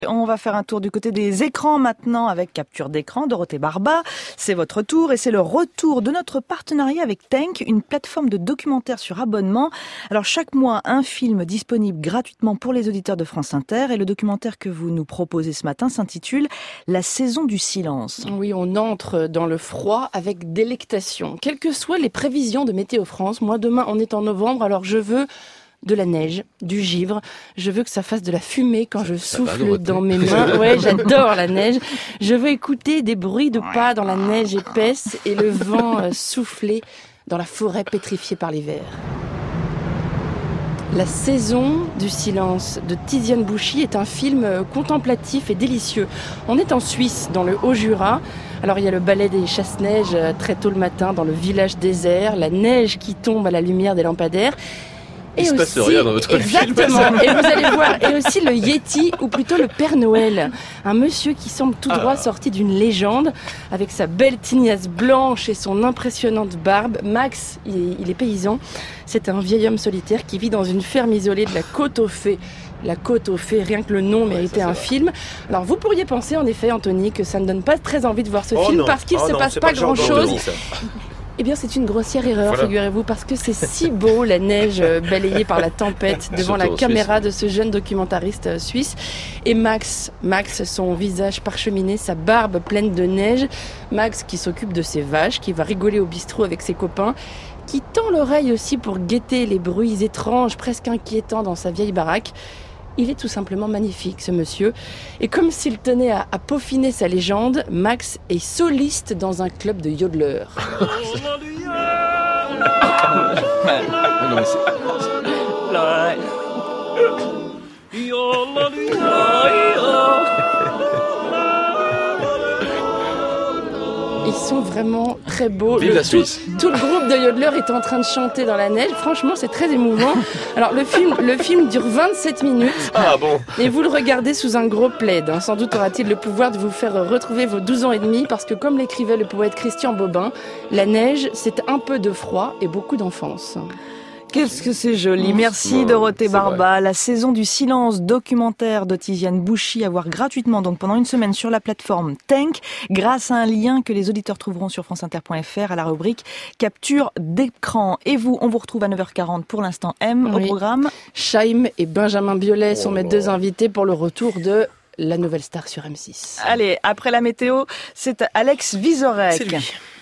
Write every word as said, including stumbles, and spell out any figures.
On va faire un tour du côté des écrans maintenant avec Capture d'écran, Dorothée Barba. C'est votre tour et c'est le retour de notre partenariat avec Tenk, une plateforme de documentaires sur abonnement. Alors chaque mois, un film disponible gratuitement pour les auditeurs de France Inter et le documentaire que vous nous proposez ce matin s'intitule La saison du silence. Oui, on entre dans le froid avec délectation. Quelles que soient les prévisions de Météo France, moi demain on est en novembre, alors je veux de la neige, du givre. Je veux que ça fasse de la fumée quand je souffle dans mes mains. Ouais, j'adore la neige. Je veux écouter des bruits de pas dans la neige épaisse et le vent souffler dans la forêt pétrifiée par l'hiver. La saison du silence de Tiziane Bouchy est un film contemplatif et délicieux. On est en Suisse, dans le Haut-Jura. Alors il y a le ballet des chasse-neige très tôt le matin dans le village désert, la neige qui tombe à la lumière des lampadaires. Il et se aussi, passe rien dans votre exactement, film. et vous allez voir, et aussi le Yeti, ou plutôt le Père Noël, un monsieur qui semble tout droit sorti d'une légende, avec sa belle tignasse blanche et son impressionnante barbe. Max, il est, il est paysan, c'est un vieil homme solitaire qui vit dans une ferme isolée de la Côte aux Fées. La Côte aux Fées, rien que le nom méritait ouais, un film. Alors vous pourriez penser en effet, Anthony, que ça ne donne pas très envie de voir ce oh film non. parce qu'il ne oh se non, passe pas, pas grand-chose. Eh bien, c'est une grossière erreur, voilà. Figurez-vous, parce que c'est si beau, la neige balayée par la tempête devant la caméra de ce jeune documentariste suisse. Et Max, Max, son visage parcheminé, sa barbe pleine de neige. Max qui s'occupe de ses vaches, qui va rigoler au bistrot avec ses copains, qui tend l'oreille aussi pour guetter les bruits étranges, presque inquiétants dans sa vieille baraque. Il est tout simplement magnifique, ce monsieur. Et comme s'il tenait à, à peaufiner sa légende, Max est soliste dans un club de yodeleurs. Ils sont vraiment très beaux. Vive le, la Suisse. Tout, tout le groupe de yodeleurs est en train de chanter dans la neige. Franchement, c'est très émouvant. Alors, le film, le film dure vingt-sept minutes. Ah bon. Et vous le regardez sous un gros plaid. Hein. Sans doute aura-t-il le pouvoir de vous faire retrouver vos douze ans et demi parce que, comme l'écrivait le poète Christian Bobin, la neige, c'est un peu de froid et beaucoup d'enfance. Qu'est-ce que c'est joli. Merci Dorothée Barba. La saison du silence, documentaire de Tiziane Bouchy à voir gratuitement donc pendant une semaine sur la plateforme Tenk grâce à un lien que les auditeurs trouveront sur franceinter point f r à la rubrique Capture d'écran. Et vous, on vous retrouve à neuf heures quarante pour l'instant M oui. Au programme. Chaim et Benjamin Biolay sont oh mes deux invités pour le retour de La Nouvelle Star sur M six. Allez, après la météo, c'est Alex Vizorek. C'est lui.